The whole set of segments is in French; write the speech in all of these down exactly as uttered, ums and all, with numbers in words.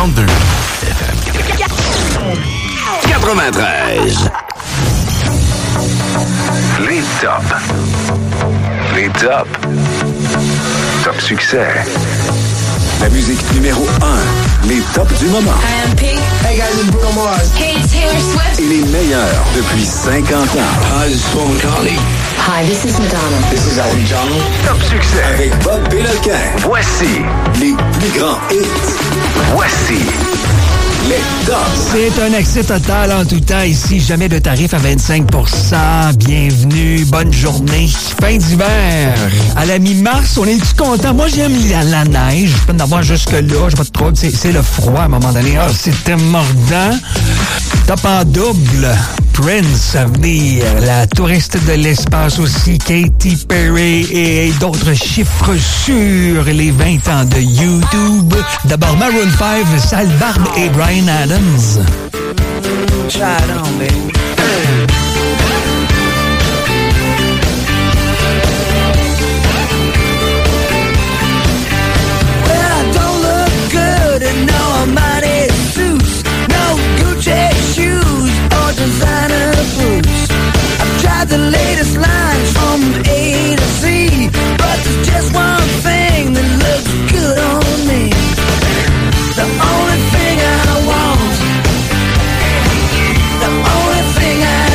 trente-deux F M. quatre-vingt-treize. Les tops. Les tops. Top succès. La musique numéro un. Les tops du moment. I am Pink. Hey guys, it's Bruno Mars. Hey, it's Taylor Swift. Et les meilleurs depuis cinquante ans. Hi, this is Paul McCartney. Hi, this is Madonna. This is Elton John. Top succès. Avec Bob Péloquin. Voici les plus grands hits. Voici les tops. C'est un accès total en tout temps ici. Jamais de tarif à vingt-cinq pour cent. Bienvenue, bonne journée. Fin d'hiver. À la mi-mars, on est-tu content? Moi, j'aime la, la neige. Je peux en avoir jusque-là. J'ai pas de trouble. C'est, c'est le froid à un moment donné. Ah, c'était mordant. Top en double. Prince à venir. La touriste de l'espace aussi. Katy Perry et d'autres chiffres sur les vingt ans de YouTube. D'abord, Maroon five, Sal Barbe et Bryan Adams. Try it on, baby. Well, I don't look good in no money suits, no Gucci shoes or designer boots. I've tried the latest lines from A to Z, but there's just one thing that looks good on me. The only thing I want, the only thing I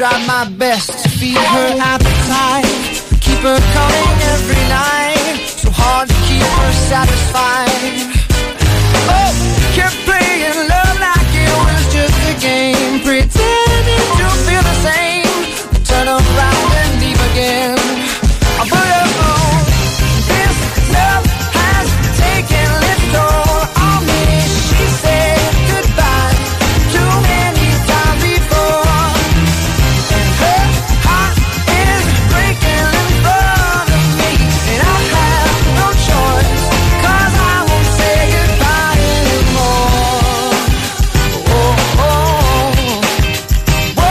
tried my best to feed her appetite, keep her coming every night, so hard to keep her satisfied. Oh, kept playing love like it was just a game, pretending to feel the same, turn around and leave again. I put her on, this love has taken its toll on me. She said goodbye too many times before, and her heart is breaking in front of me, and I have no choice, cause I won't say goodbye anymore. Oh, oh, whoa,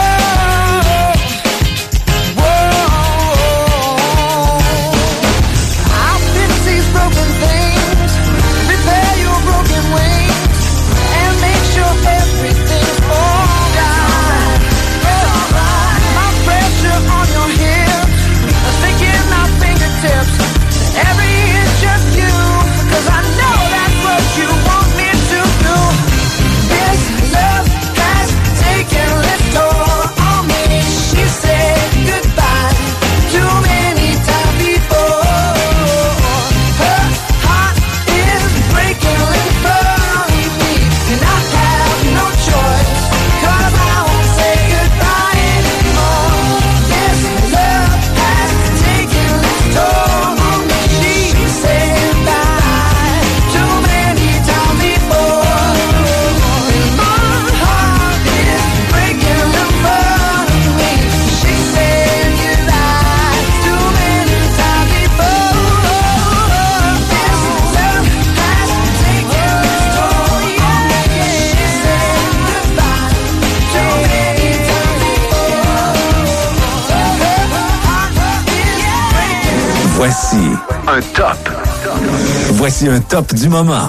whoa. I'll fix these broken things, repair your broken wings, and make sure everything's alright. My pressure on your hips, sinking my fingertips, every inch of you, cause I know that's what you want me to do. This love has taken its toll on me. She said goodbye too many times before. Her heart is breaking in front of me, and I have no choice, cause I won't say goodbye anymore. This love has taken its toll on me. She said goodbye too many times before, and my heart is breaking in front of me. She said goodbye too many times before. This love has taken its toll, yeah, yeah. She said goodbye too many times before. Her heart is breaking. Voici un top. Voici un top du moment.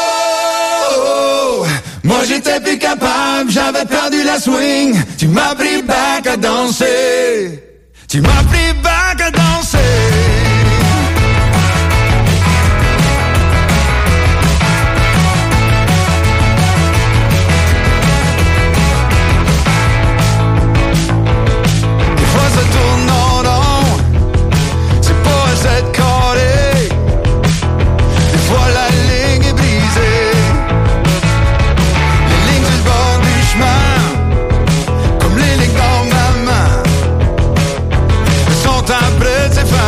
Oh, moi j'étais plus capable, j'avais perdu la swing. Tu m'as pris back à danser. Tu m'as pris back à danser. Des fois ça tourne en rond, c'est pas assez de coller. Des fois la ligne est brisée, les lignes sur le bord du chemin, comme les lignes dans ma main, elles sont en train de s'effacer.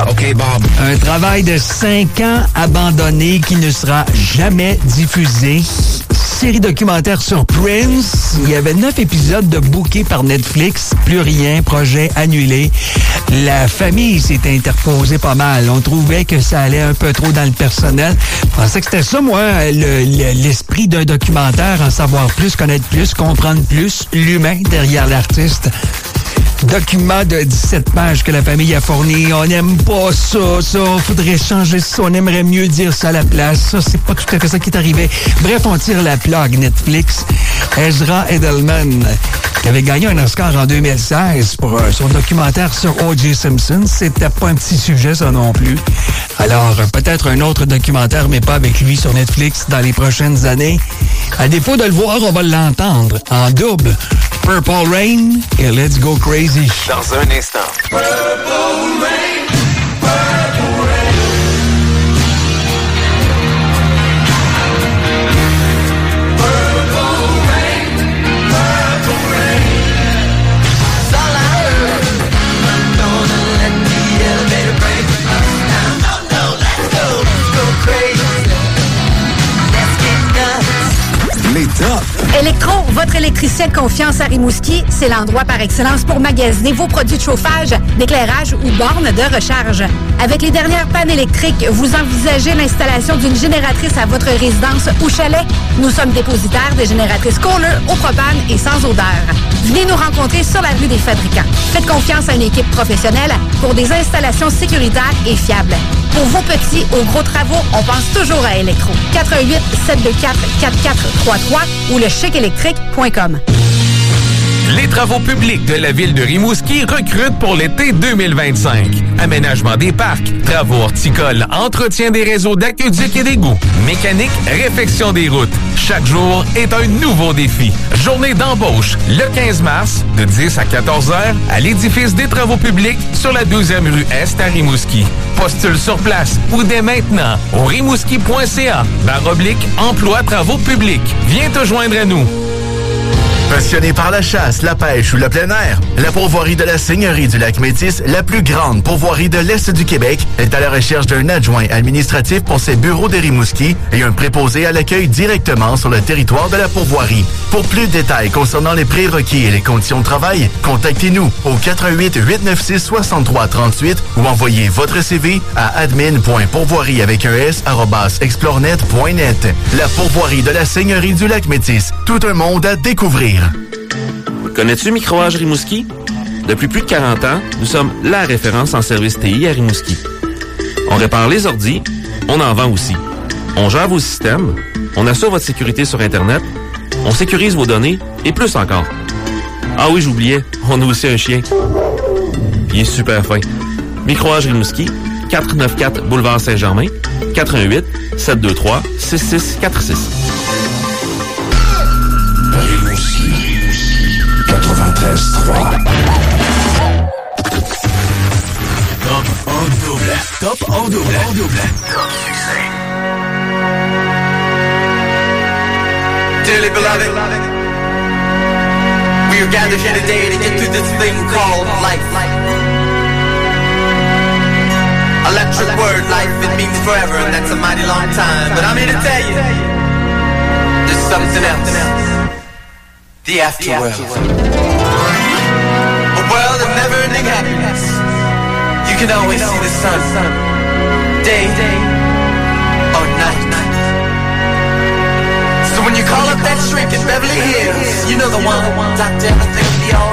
OK, Bob. Un travail de cinq ans abandonné qui ne sera jamais diffusé. Série documentaire sur Prince. Il y avait neuf épisodes de bookés par Netflix. Plus rien, projet annulé. La famille s'est interposée pas mal. On trouvait que ça allait un peu trop dans le personnel. Je pensais que c'était ça, moi, le, le, l'esprit d'un documentaire, en savoir plus, connaître plus, comprendre plus l'humain derrière l'artiste. Document de dix-sept pages que la famille a fourni. On n'aime pas ça, ça. Faudrait changer ça. On aimerait mieux dire ça à la place. Ça, c'est pas tout à fait ça qui est arrivé. Bref, on tire la plug Netflix. Ezra Edelman, qui avait gagné un Oscar en deux mille seize pour euh, son documentaire sur O J Simpson. C'était pas un petit sujet, ça non plus. Alors, euh, peut-être un autre documentaire, mais pas avec lui sur Netflix dans les prochaines années. À défaut de le voir, on va l'entendre en double. Purple Rain et Let's Go Crazy. Dans un instant. Purple Rain, Purple Rain. Purple Rain, Purple Rain. That's all I heard. I'm gonna let the elevator break us down. No, no, let's go, let's go crazy. Let's get nuts. Les tops. Électro, votre électricien de confiance à Rimouski, c'est l'endroit par excellence pour magasiner vos produits de chauffage, d'éclairage ou bornes de recharge. Avec les dernières pannes électriques, vous envisagez l'installation d'une génératrice à votre résidence ou chalet? Nous sommes dépositaires des génératrices Kohler au propane et sans odeur. Venez nous rencontrer sur la rue des Fabricants. Faites confiance à une équipe professionnelle pour des installations sécuritaires et fiables. Pour vos petits ou gros travaux, on pense toujours à Électro. quatre un huit, sept deux quatre, quatre quatre trois trois ou le chic électrique point com. Les travaux publics de la ville de Rimouski recrutent pour l'été deux mille vingt-cinq. Aménagement des parcs, travaux horticoles, entretien des réseaux d'aqueduc et d'égouts, mécanique, réfection des routes. Chaque jour est un nouveau défi. Journée d'embauche, le quinze mars, de dix à quatorze heures, à l'édifice des travaux publics sur la douzième rue Est à Rimouski. Postule sur place ou dès maintenant au rimouski point c a barre oblique emploi travaux publics. Viens te joindre à nous. Passionné par la chasse, la pêche ou le plein air, la pourvoirie de la Seigneurie du Lac-Métis, la plus grande pourvoirie de l'Est du Québec, est à la recherche d'un adjoint administratif pour ses bureaux de Rimouski et un préposé à l'accueil directement sur le territoire de la pourvoirie. Pour plus de détails concernant les prérequis et les conditions de travail, contactez-nous au quatre un huit, huit neuf six, six trois trois huit ou envoyez votre C V à admin point pourvoirie avec un S arobase explorenet point net. La pourvoirie de la Seigneurie du Lac-Métis, tout un monde à découvrir. Connais-tu Microage Rimouski? Depuis plus de quarante ans, nous sommes la référence en service T I à Rimouski. On répare les ordis, on en vend aussi. On gère vos systèmes, on assure votre sécurité sur Internet, on sécurise vos données et plus encore. Ah oui, j'oubliais, on a aussi un chien. Il est super fin. Microage Rimouski, quatre cent quatre-vingt-quatorze Boulevard Saint-Germain, quatre un huit, sept deux trois, six six quatre six. quatre-vingt-treize trois. Top en double. Top en double. En double. Top succès. Dearly beloved, we are gathered here today to get through this thing called life. Electric word, life, it means forever, and that's a mighty long time. But I'm here to tell you, there's something else. The afterworld. A world of never-ending happiness. You can always see the sun, day or night. So when you call up that shrink in Beverly Hills, you know the one, Doctor Everything will be all